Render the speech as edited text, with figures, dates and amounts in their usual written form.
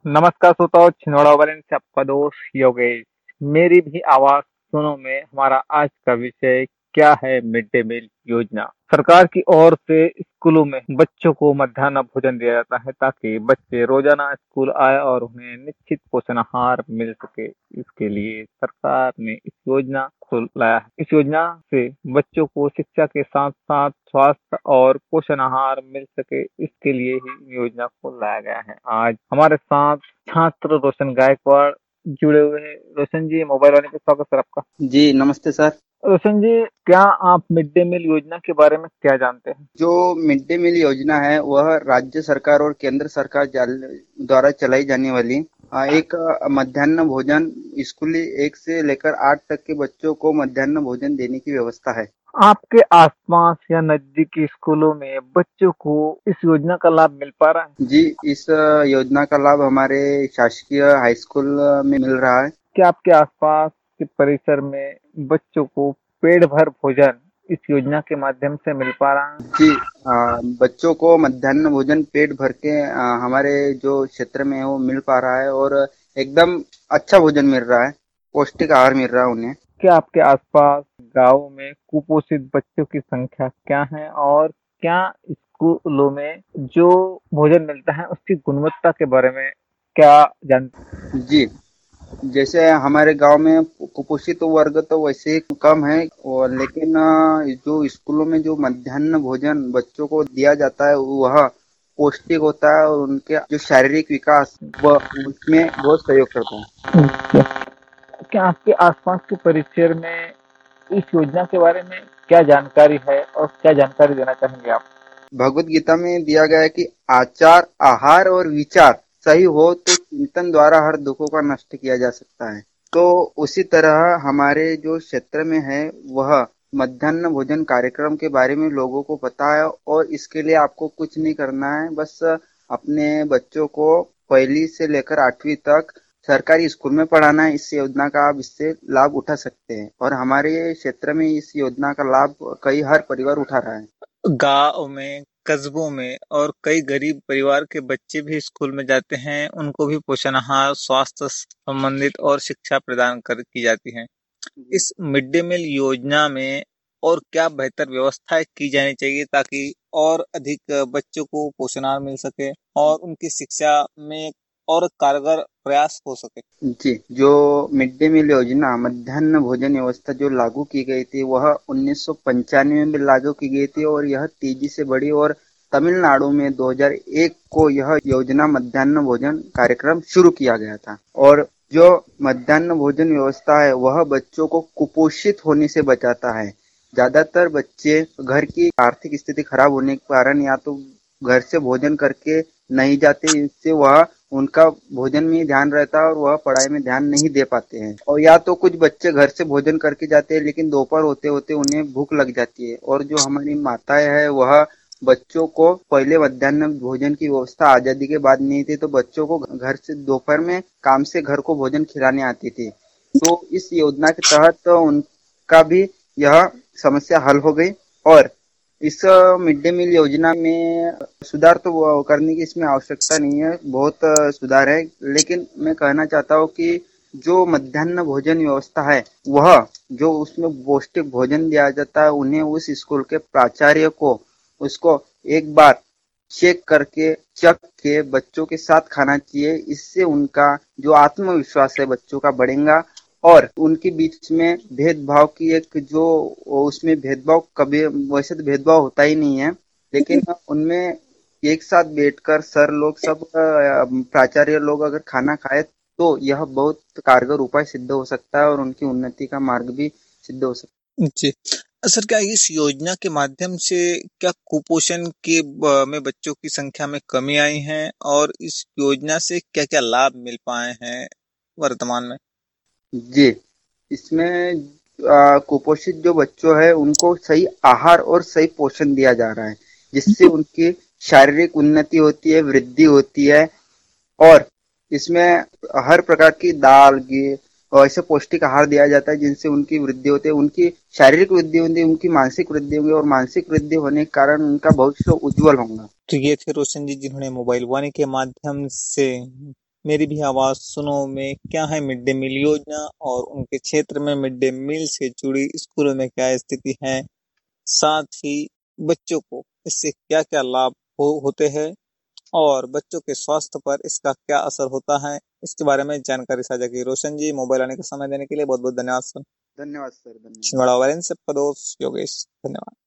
नमस्कार श्रोताओ, छिंदवाड़ा वाले से आपका दोस्त योगेश। मेरी भी आवाज सुनो में हमारा आज का विषय क्या है? मिड डे मील योजना। सरकार की ओर से स्कूलों में बच्चों को मध्याह्न भोजन दिया जाता है ताकि बच्चे रोजाना स्कूल आए और उन्हें निश्चित पोषण आहार मिल सके। इसके लिए सरकार ने इस योजना को लाया है। इस योजना से बच्चों को शिक्षा के साथ साथ स्वास्थ्य और पोषण आहार मिल सके, इसके लिए ही योजना को लाया गया है। आज हमारे साथ छात्र रोशन गायकवाड़ जुड़े हुए हैं। रोशन जी, मोबाइल वाले पे स्वागत सर आपका। जी, नमस्ते सर। रोशन जी, क्या आप मिड डे मील योजना के बारे में क्या जानते हैं? जो मिड डे मील योजना है वह राज्य सरकार और केंद्र सरकार द्वारा चलाई जाने वाली एक मध्याह्न भोजन स्कूली 1 से लेकर 8 तक के बच्चों को मध्याह्न भोजन देने की व्यवस्था है। आपके आसपास या नजदीकी स्कूलों में बच्चों को इस योजना का लाभ मिल पा रहा है? जी, इस योजना का लाभ हमारे शासकीय हाई स्कूल में मिल रहा है। क्या आपके आसपास के परिसर में बच्चों को पेट भर भोजन इस योजना के माध्यम से मिल पा रहा है? जी, बच्चों को मध्याह्न भोजन पेट भर के हमारे जो क्षेत्र में है वो मिल पा रहा है और एकदम अच्छा भोजन मिल रहा है, पौष्टिक आहार मिल रहा है उन्हें। क्या आपके आसपास गाँव में कुपोषित बच्चों की संख्या क्या है, और क्या स्कूलों में जो भोजन मिलता है उसकी गुणवत्ता के बारे में क्या जानते हैं? जी, जैसे हमारे गांव में कुपोषित वर्ग तो वैसे ही कम है और लेकिन जो स्कूलों में जो मध्याह्न भोजन बच्चों को दिया जाता है वह पौष्टिक होता है और उनके जो शारीरिक विकास वह उसमें बहुत सहयोग करता है। क्या क्या आपके आसपास के परिसर में इस योजना के बारे में क्या जानकारी है, और क्या जानकारी देना चाहेंगे आप? भगवत गीता में दिया गया है कि आचार आहार और विचार सही हो तो चिंतन द्वारा हर दुखों का नष्ट किया जा सकता है। तो उसी तरह हमारे जो क्षेत्र में है वह मध्याह्न भोजन कार्यक्रम के बारे में लोगों को पता है और इसके लिए आपको कुछ नहीं करना है, बस अपने बच्चों को पहली से लेकर 8वीं तक सरकारी स्कूल में पढ़ाना है। इस योजना का आप इससे लाभ उठा सकते हैं और हमारे क्षेत्र में इस योजना का लाभ कई हर परिवार उठा रहा है। गाँव में, कस्बों में और कई गरीब परिवार के बच्चे भी स्कूल में जाते हैं। उनको भी पोषण आहार, स्वास्थ्य संबंधित और शिक्षा प्रदान कर की जाती है। इस मिड डे मील योजना में और क्या बेहतर व्यवस्थाएं की जानी चाहिए ताकि और अधिक बच्चों को पोषण आहार मिल सके और उनकी शिक्षा में और कारगर प्रयास हो सके? जी, जो मिड डे मील योजना मध्याह्न भोजन व्यवस्था जो लागू की गई थी वह 1995 में लागू की गई थी और यह तेजी से बढ़ी और तमिलनाडु में 2001 को यह योजना मध्याह्न भोजन कार्यक्रम शुरू किया गया था। और जो मध्याह्न भोजन व्यवस्था है वह बच्चों को कुपोषित होने से बचाता है। ज्यादातर बच्चे घर की आर्थिक स्थिति खराब होने के कारण या तो घर से भोजन करके नहीं जाते, इससे वह उनका भोजन में ही ध्यान रहता है और वह पढ़ाई में ध्यान नहीं दे पाते हैं। और या तो कुछ बच्चे घर से भोजन करके जाते हैं लेकिन दोपहर होते होते उन्हें भूख लग जाती है और जो हमारी माताएं हैं वह बच्चों को पहले मध्याह्न भोजन की व्यवस्था आजादी के बाद नहीं थी तो बच्चों को घर से दोपहर में काम से घर को भोजन खिलाने आती थी। तो इस योजना के तहत तो उनका भी यह समस्या हल हो गई और इस मिड डे मील योजना में सुधार तो करने की इसमें आवश्यकता नहीं है, बहुत सुधार है। लेकिन मैं कहना चाहता हूँ कि जो मध्याह्न भोजन व्यवस्था है वह जो उसमें पौष्टिक भोजन दिया जाता है उन्हें उस स्कूल के प्राचार्य को उसको एक बार चेक करके चख के बच्चों के साथ खाना चाहिए। इससे उनका जो आत्मविश्वास है बच्चों का बढ़ेगा और उनके बीच में भेदभाव की एक जो उसमें भेदभाव कभी वैसे तो भेदभाव होता ही नहीं है लेकिन उनमें एक साथ बैठकर सर लोग सब प्राचार्य लोग अगर खाना खाए तो यह बहुत कारगर उपाय सिद्ध हो सकता है और उनकी उन्नति का मार्ग भी सिद्ध हो सकता जी। सर, क्या इस योजना के माध्यम से क्या कुपोषण के में बच्चों की संख्या में कमी आई है, और इस योजना से क्या-क्या लाभ मिल पाए हैं वर्तमान में? है। जी, इसमें कुपोषित जो बच्चों है उनको सही आहार और सही पोषण दिया जा रहा है जिससे उनकी शारीरिक उन्नति होती है, वृद्धि होती है और इसमें हर प्रकार की दाल घी और ऐसे पौष्टिक आहार दिया जाता है जिनसे उनकी वृद्धि होती है, उनकी शारीरिक वृद्धि होती है, उनकी मानसिक वृद्धि होगी और मानसिक वृद्धि होने के कारण उनका भविष्य उज्जवल होगा। तो ये थे रोशन जी, जिन्होंने मोबाइल वाणी के माध्यम से मेरी भी आवाज सुनो में क्या है मिड डे मील योजना और उनके क्षेत्र में मिड डे मील से जुड़ी स्कूलों में क्या स्थिति है, साथ ही बच्चों को इससे क्या क्या लाभ होते हैं और बच्चों के स्वास्थ्य पर इसका क्या असर होता है, इसके बारे में जानकारी साझा की। रोशन जी, मोबाइल आने का समय देने के लिए बहुत बहुत धन्यवाद सर। धन्यवाद सर, धन्यवाद। छिंदवाड़ा वाले से आपका दोस्त योगेश, धन्यवाद।